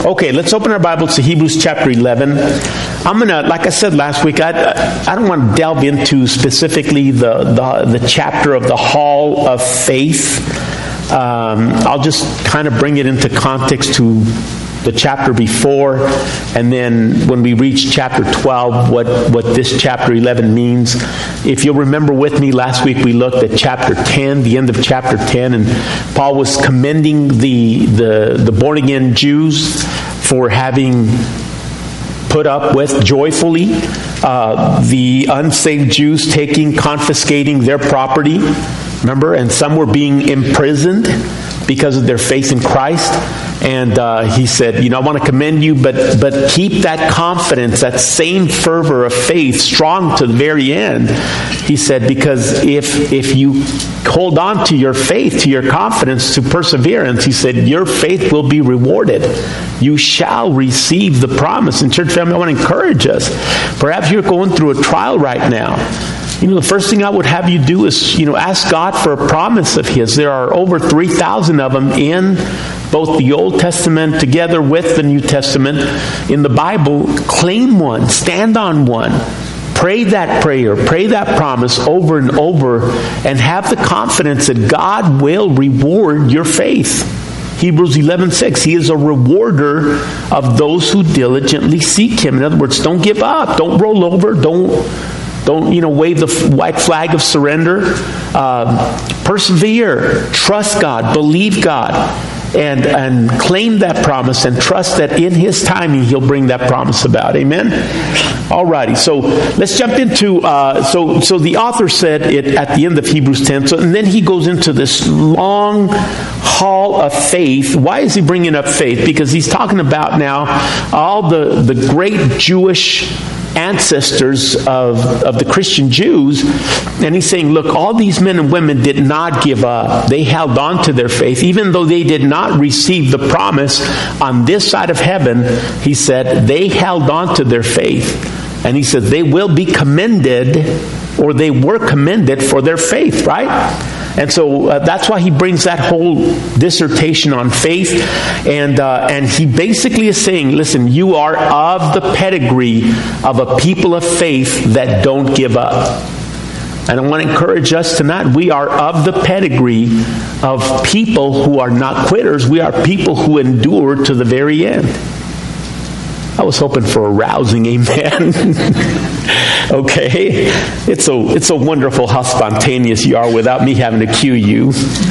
Okay, let's open our Bibles to Hebrews chapter 11. I'm going to, like I said last week, I don't want to delve into specifically the chapter of the Hall of Faith. I'll just kind of bring it into context to the chapter before, and then when we reach chapter 12, what this chapter 11 means. If you'll remember with me, last week we looked at chapter 10, the end of chapter 10, and Paul was commending the born-again Jews for having put up with joyfully the unsaved Jews confiscating their property. Remember, and some were being imprisoned because of their faith in Christ. And he said, I want to commend you, but keep that confidence, that same fervor of faith strong to the very end. He said, because if you hold on to your faith, to your confidence, to perseverance, he said, your faith will be rewarded. You shall receive the promise. And church family, I want to encourage us. Perhaps you're going through a trial right now. The first thing I would have you do is, ask God for a promise of His. There are over 3,000 of them in both the Old Testament together with the New Testament. In the Bible, claim one, stand on one. Pray that prayer, pray that promise over and over, and have the confidence that God will reward your faith. Hebrews 11:6, He is a rewarder of those who diligently seek Him. In other words, don't give up, don't roll over, don't wave the white flag of surrender. Persevere, trust God, believe God, and claim that promise and trust that in His timing He'll bring that promise about. Amen? Alrighty, so let's jump into, so the author said it at the end of Hebrews 10, and then he goes into this long hall of faith. Why is he bringing up faith? Because he's talking about now all the great Jewish ancestors of the Christian Jews, and he's saying, look, all these men and women did not give up. They held on to their faith, even though they did not receive the promise on this side of heaven. He said they held on to their faith, and he said they will be commended, or they were commended for their faith, right? And so that's why he brings that whole dissertation on faith. And he basically is saying, listen, you are of the pedigree of a people of faith that don't give up. And I want to encourage us tonight, we are of the pedigree of people who are not quitters. We are people who endure to the very end. I was hoping for a rousing amen. Okay. It's so wonderful how spontaneous you are without me having to cue you.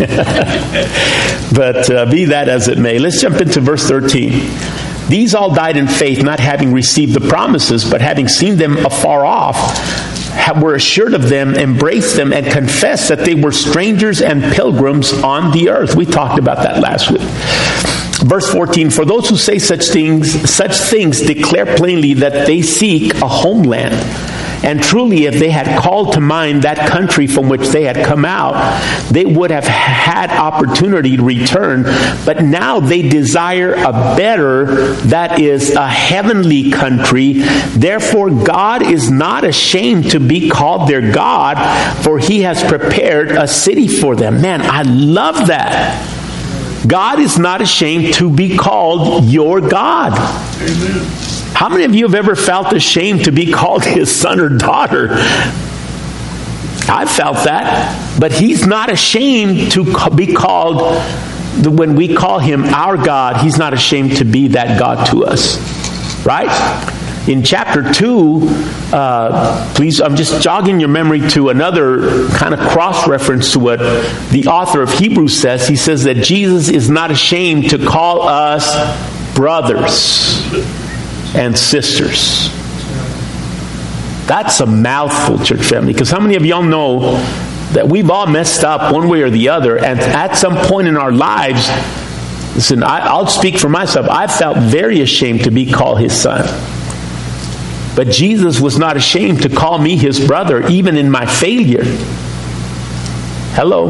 But be that as it may. Let's jump into verse 13. These all died in faith, not having received the promises, but having seen them afar off, were assured of them, embraced them, and confessed that they were strangers and pilgrims on the earth. We talked about that last week. Verse 14, for those who say such things declare plainly that they seek a homeland. And truly, if they had called to mind that country from which they had come out, they would have had opportunity to return. But now they desire a better, that is, a heavenly country. Therefore, God is not ashamed to be called their God, for He has prepared a city for them. Man, I love that. God is not ashamed to be called your God. Amen. How many of you have ever felt ashamed to be called His son or daughter? I've felt that. But He's not ashamed to be called, when we call Him our God, He's not ashamed to be that God to us. Right? In chapter 2, please, I'm just jogging your memory to another kind of cross-reference to what the author of Hebrews says. He says that Jesus is not ashamed to call us brothers and sisters. That's a mouthful, church family, because how many of y'all know that we've all messed up one way or the other, and at some point in our lives, listen, I'll speak for myself, I felt very ashamed to be called His son. But Jesus was not ashamed to call me His brother, even in my failure. Hello.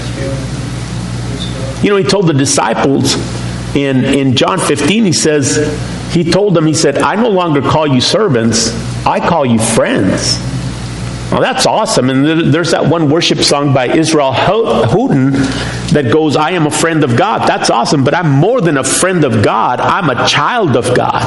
He told the disciples in John 15, He told them, He said, I no longer call you servants, I call you friends. Well, that's awesome. And there's that one worship song by Israel Houghton that goes, I am a friend of God. That's awesome, but I'm more than a friend of God. I'm a child of God.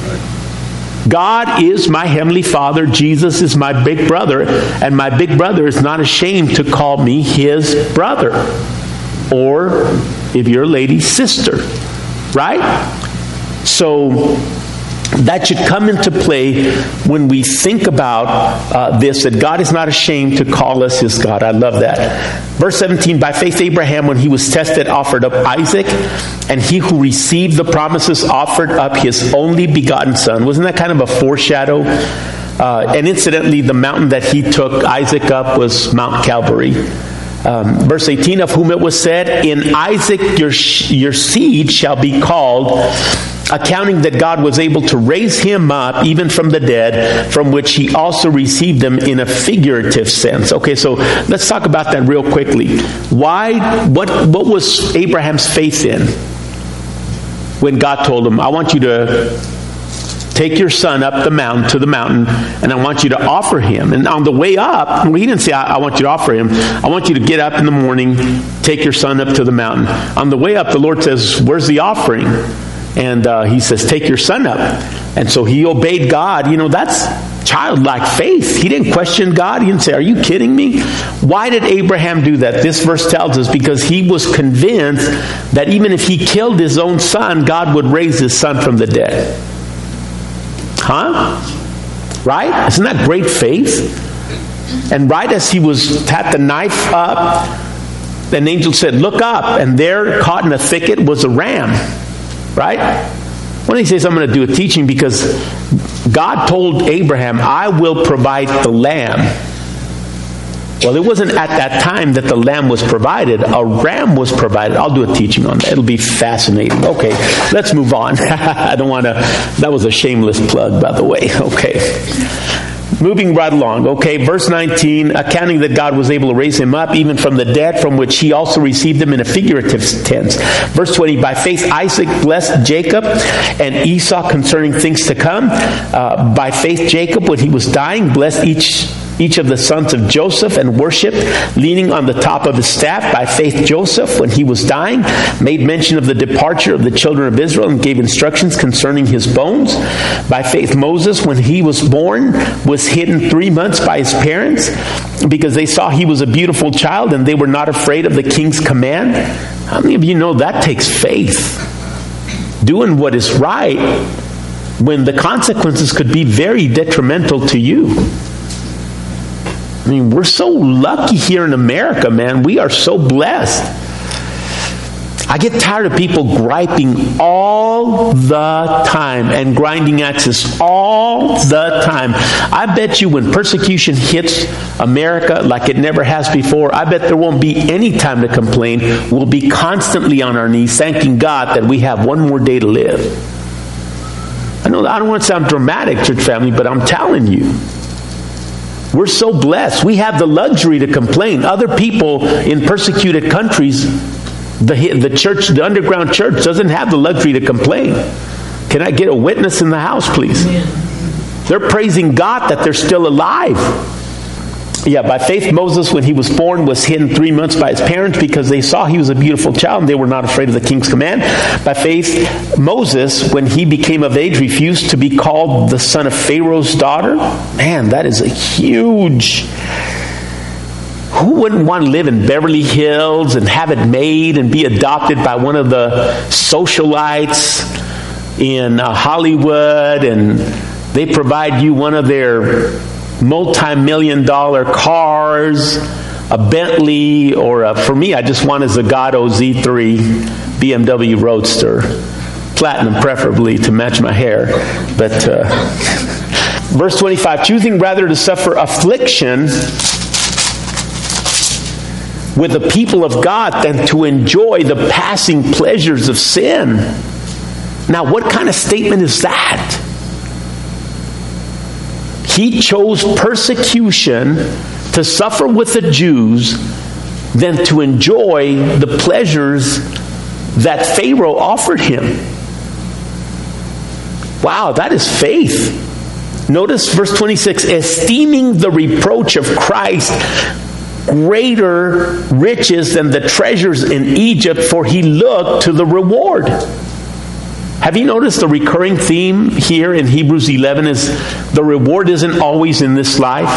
God is my heavenly Father. Jesus is my big brother. And my big brother is not ashamed to call me his brother. Or, if you're a lady, sister. Right? So that should come into play when we think about this, that God is not ashamed to call us his God. I love that. Verse 17, by faith Abraham, when he was tested, offered up Isaac, and he who received the promises offered up his only begotten son. Wasn't that kind of a foreshadow? And incidentally, the mountain that he took Isaac up was Mount Calvary. Verse 18, of whom it was said, in Isaac your seed shall be called, accounting that God was able to raise him up even from the dead, from which he also received them in a figurative sense. Okay, so let's talk about that real quickly. What was Abraham's faith in when God told him, I want you to take your son up to the mountain, and I want you to offer him. And on the way up, he didn't say, I want you to offer him. I want you to get up in the morning, take your son up to the mountain. On the way up, the Lord says, where's the offering? And he says, take your son up. And so he obeyed God. You know, that's childlike faith. He didn't question God. He didn't say, are you kidding me? Why did Abraham do that? This verse tells us because he was convinced that even if he killed his own son, God would raise his son from the dead. Huh? Right? Isn't that great faith? And right as he had the knife up, an angel said, look up. And there, caught in a thicket, was a ram. Right? When he says, I'm going to do a teaching because God told Abraham, I will provide the lamb. Well, it wasn't at that time that the lamb was provided. A ram was provided. I'll do a teaching on that. It'll be fascinating. Okay, let's move on. I don't want to... That was a shameless plug, by the way. Okay. Moving right along. Okay, verse 19, accounting that God was able to raise him up even from the dead, from which he also received them in a figurative tense. Verse 20, by faith Isaac blessed Jacob and Esau concerning things to come. By faith Jacob, when he was dying, blessed each of the sons of Joseph and worshipped, leaning on the top of his staff. By faith Joseph, when he was dying, made mention of the departure of the children of Israel and gave instructions concerning his bones. By faith Moses, when he was born, was hidden 3 months by his parents because they saw he was a beautiful child and they were not afraid of the king's command. How many of you know that takes faith? Doing what is right when the consequences could be very detrimental to you. I mean, we're so lucky here in America, man. We are so blessed. I get tired of people griping all the time and grinding axes all the time. I bet you when persecution hits America like it never has before, I bet there won't be any time to complain. We'll be constantly on our knees thanking God that we have one more day to live. I know I don't want to sound dramatic, church family, but I'm telling you. We're so blessed. We have the luxury to complain. Other people in persecuted countries, the church, the underground church, doesn't have the luxury to complain. Can I get a witness in the house, please? They're praising God that they're still alive. Yeah, by faith Moses, when he was born, was hidden 3 months by his parents because they saw he was a beautiful child and they were not afraid of the king's command. By faith Moses, when he became of age, refused to be called the son of Pharaoh's daughter. Man, that is a huge... Who wouldn't want to live in Beverly Hills and have it made and be adopted by one of the socialites in Hollywood, and they provide you one of their multi-million-dollar cars, a Bentley, or for me, I just want a Zagato Z3 BMW Roadster, platinum preferably to match my hair. But verse 25, choosing rather to suffer affliction with the people of God than to enjoy the passing pleasures of sin. Now, what kind of statement is that? He chose persecution to suffer with the Jews than to enjoy the pleasures that Pharaoh offered him. Wow, that is faith. Notice verse 26, esteeming the reproach of Christ greater riches than the treasures in Egypt, for he looked to the reward. Have you noticed the recurring theme here in Hebrews 11 is the reward isn't always in this life?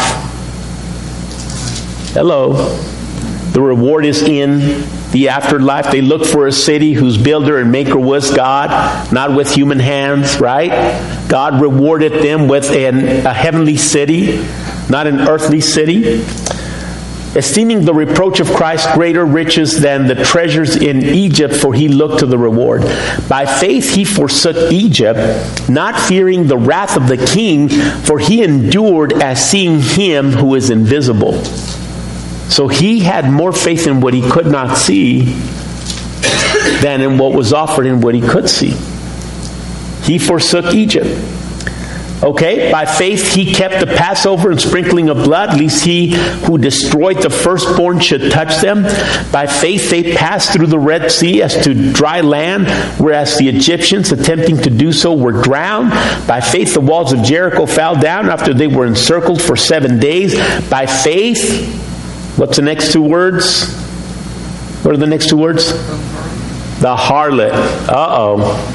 Hello. The reward is in the afterlife. They looked for a city whose builder and maker was God, not with human hands, right? God rewarded them with a heavenly city, not an earthly city. Esteeming the reproach of Christ greater riches than the treasures in Egypt, for he looked to the reward. By faith he forsook Egypt, not fearing the wrath of the king, for he endured as seeing him who is invisible. So he had more faith in what he could not see than in what was offered in what he could see. He forsook Egypt. Okay, by faith he kept the Passover and sprinkling of blood, lest he who destroyed the firstborn should touch them. By faith they passed through the Red Sea as to dry land, whereas the Egyptians attempting to do so were drowned. By faith the walls of Jericho fell down after they were encircled for 7 days. By faith, what's the next two words? What are the next two words? The harlot. Uh-oh.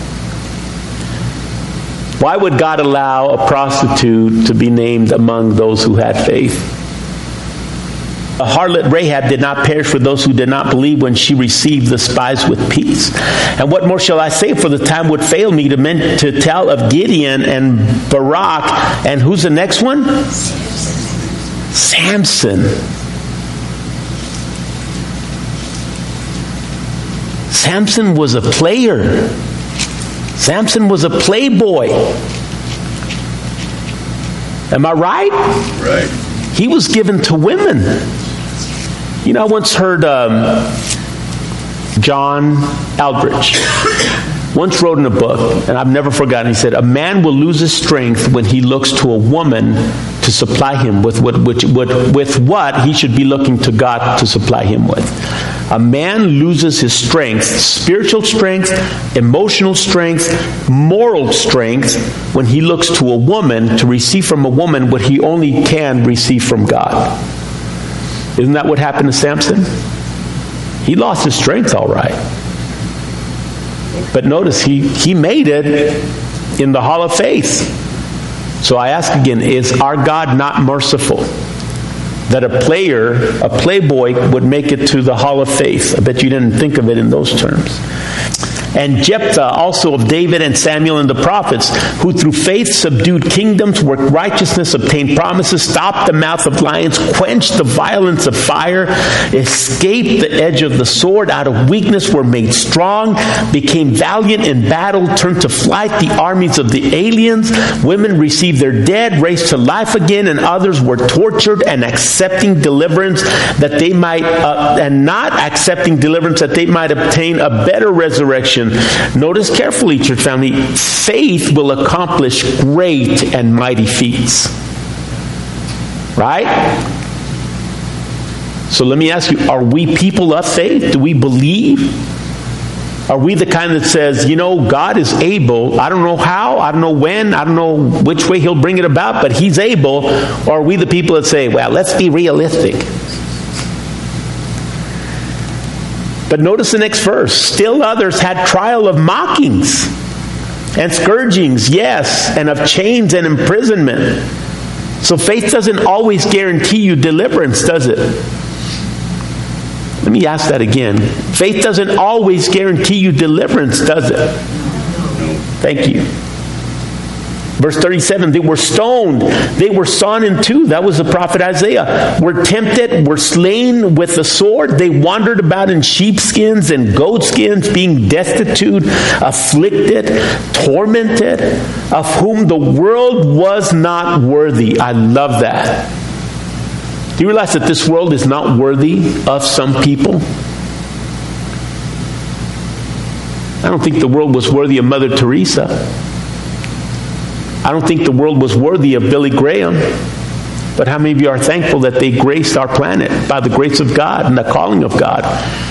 Why would God allow a prostitute to be named among those who had faith? The harlot Rahab did not perish with those who did not believe when she received the spies with peace. And what more shall I say? For the time would fail me to tell of Gideon and Barak. And who's the next one? Samson. Samson was a player. Samson was a playboy. Am I right? Right. He was given to women. You know, I once heard John Eldridge once wrote in a book, and I've never forgotten, he said, a man will lose his strength when he looks to a woman to supply him with what he should be looking to God to supply him with. A man loses his strength, spiritual strength, emotional strength, moral strength, when he looks to a woman to receive from a woman what he only can receive from God. Isn't that what happened to Samson? He lost his strength, all right. But notice, he made it in the hall of faith. So I ask again, is our God not merciful that a playboy would make it to the hall of faith? I bet you didn't think of it in those terms. And Jephthah, also of David and Samuel and the prophets, who through faith subdued kingdoms, worked righteousness, obtained promises, stopped the mouth of lions, quenched the violence of fire, escaped the edge of the sword, out of weakness were made strong, became valiant in battle, turned to flight the armies of the aliens. Women received their dead, raised to life again, and others were tortured and accepting deliverance that they might, and not accepting deliverance that they might obtain a better resurrection. Notice carefully, church family, faith will accomplish great and mighty feats. Right? So let me ask you, are we people of faith? Do we believe? Are we the kind that says, you know, God is able, I don't know how, I don't know when, I don't know which way he'll bring it about, but he's able? Or are we the people that say, well, let's be realistic? But notice the next verse. Still others had trial of mockings and scourgings, yes, and of chains and imprisonment. So faith doesn't always guarantee you deliverance, does it? Let me ask that again. Faith doesn't always guarantee you deliverance, does it? Thank you. Verse 37, they were stoned, they were sawn in two. That was the prophet Isaiah. Were tempted, were slain with the sword. They wandered about in sheepskins and goatskins, being destitute, afflicted, tormented, of whom the world was not worthy. I love that. Do you realize that this world is not worthy of some people? I don't think the world was worthy of Mother Teresa. I don't think the world was worthy of Billy Graham. But how many of you are thankful that they graced our planet by the grace of God and the calling of God?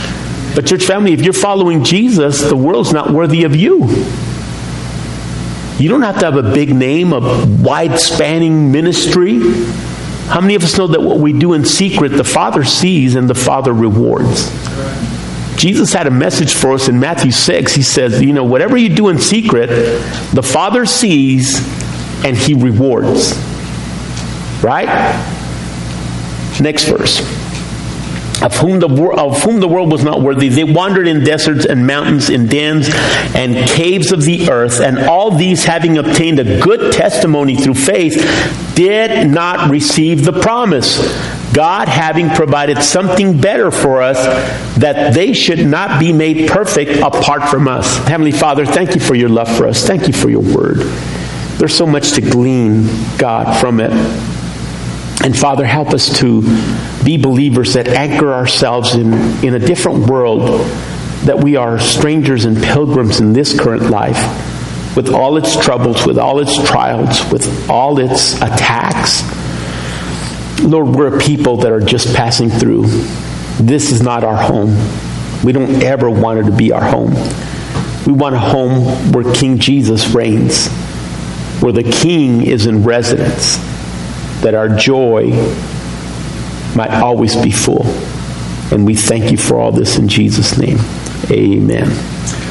But church family, if you're following Jesus, the world's not worthy of you. You don't have to have a big name, a wide-spanning ministry. How many of us know that what we do in secret, the Father sees and the Father rewards? Jesus had a message for us in Matthew 6. He says, whatever you do in secret, the Father sees and He rewards. Right? Next verse. Of whom the world was not worthy. They wandered in deserts and mountains, in dens and caves of the earth, and all these, having obtained a good testimony through faith, did not receive the promise. God having provided something better for us, that they should not be made perfect apart from us. Heavenly Father, thank you for your love for us. Thank you for your word. There's so much to glean, God, from it. And Father, help us to be believers that anchor ourselves in a different world, that we are strangers and pilgrims in this current life, with all its troubles, with all its trials, with all its attacks. Lord, we're a people that are just passing through. This is not our home. We don't ever want it to be our home. We want a home where King Jesus reigns, where the King is in residence, that our joy might always be full. And we thank you for all this in Jesus' name. Amen.